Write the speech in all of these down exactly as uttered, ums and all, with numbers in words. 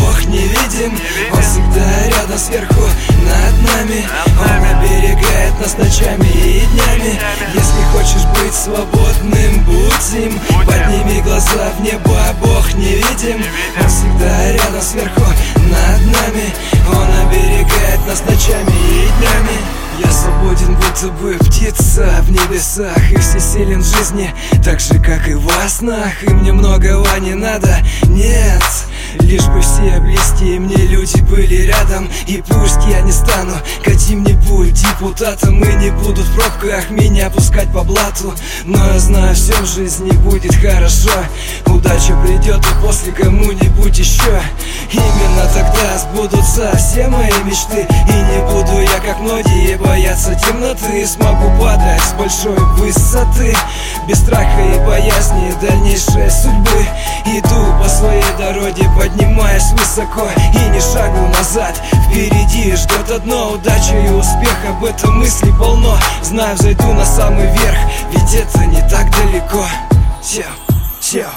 Бог невидим, Он всегда рядом сверху над нами. Он оберегает нас ночами и днями. Если хочешь быть свободным, будь им. Подними глаза в небо, а Бог невидим. Он всегда рядом сверху над нами. Он оберегает нас ночами и днями. Я свободен, будто бы птица в небесах, и всесилен в жизни, так же, как и во снах. И мне многого не надо, нет, лишь бы все близкие мне люди были рядом. И пусть я не стану каким-нибудь депутатом, и не будут в пробках меня пускать по блату, но я знаю, все в жизни будет хорошо. Удача придет и после кому-нибудь еще. Именно тогда сбудутся все мои мечты, и не буду я, как многие, бояться темноты. Смогу падать с большой высоты, без страха и боязни дальнейшей судьбы. Иду по своей дороге, поднимаясь высоко, и ни шагу назад. Впереди ждет одно — удача и успех. Об этом мысли полно, знаю, зайду на самый верх, ведь это не так далеко. Все, все.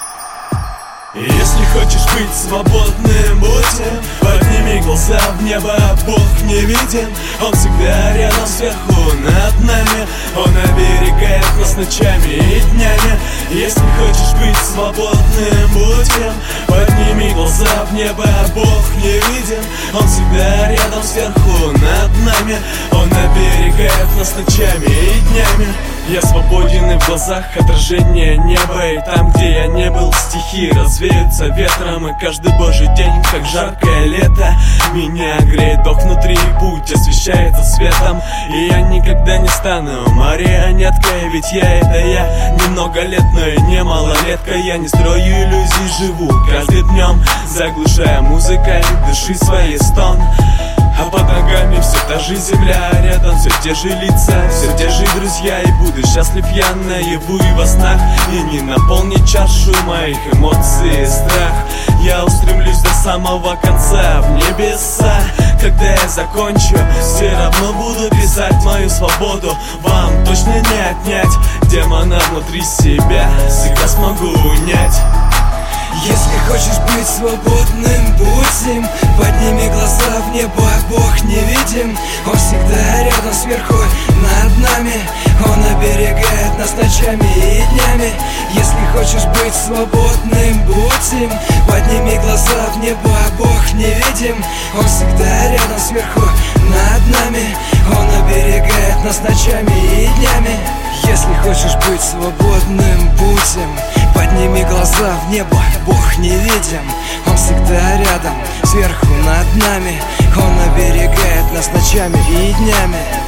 Если хочешь быть свободным, будь им. Подними глаза в небо, Бог невидим. Он всегда рядом сверху над нами. Он оберегает нас ночами и днями. Если хочешь быть свободным, будь им. Подними глаза в небо, Бог невидим. Он всегда рядом сверху над нами. Он оберегает нас ночами и днями. Я свободен, и в глазах отражение неба. И там, где я не был, стихи развеются ветром. И каждый божий день, как жаркое лето, меня греет Бог внутри, и путь освещается светом. И я никогда не стану марионеткой, ведь я — это я. Немного лет, но и не малолетка. Я не строю иллюзий, живу каждым днем, заглушая музыкой души своей стон. А под ногами все та же земля, рядом все те же лица, все те же друзья. И буду счастлив я наяву и во снах, и не наполнить чашу моих эмоций и страх. Я устремлюсь до самого конца, в небеса. Когда я закончу, все равно буду писать мою свободу. Вам точно не отнять демона внутри себя, всегда смогу унять. Если хочешь быть свободным, будь им. Подними глаза в небо, Бог невидим. Он всегда рядом сверху над нами. Он оберегает нас ночами и днями. Если хочешь быть свободным, будь им. Подними глаза в небо, Бог невидим. Он всегда рядом сверху над нами. Он оберегает нас ночами и днями. Если хочешь быть свободным, будь им. Подними глаза в небо, Бог невидим. Он всегда рядом, сверху над нами. Он оберегает нас ночами и днями.